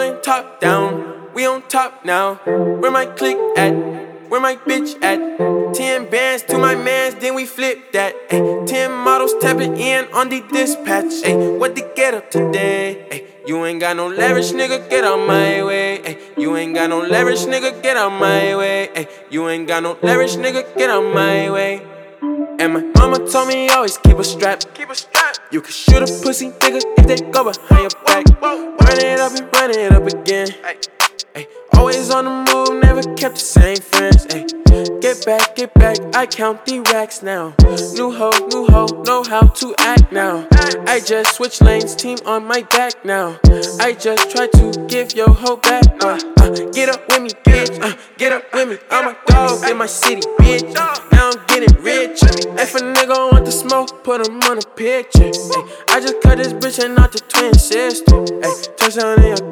Rollin' top down, we on top now. Where my click at? Where my bitch at? 10 bands to my mans, then we flip that. Ay, 10 models tapping in on the dispatch. Ay, what the get up today? Ay, you ain't got no leverage, nigga, get out my way. Ay, you ain't got no leverage, nigga, get out my way. Ay, you ain't got no leverage, nigga, get out my way. And my mama told me always keep a strap. You can shoot a pussy nigga if they go behind your back. Run it up and run it up again. Ay, always on the move, never kept the same friends. Ay, get back, I count the racks now. New hoe, know how to act now. I just switch lanes, team on my back now. I just try to give your hoe back. Get up with me, bitch. Get up with me. I'm a dog in my city, bitch. Now I'm getting rich. If a nigga want the smoke, put him on a picture. Ay, I just cut this bitch and not the twin sister. Ay, touchdown in your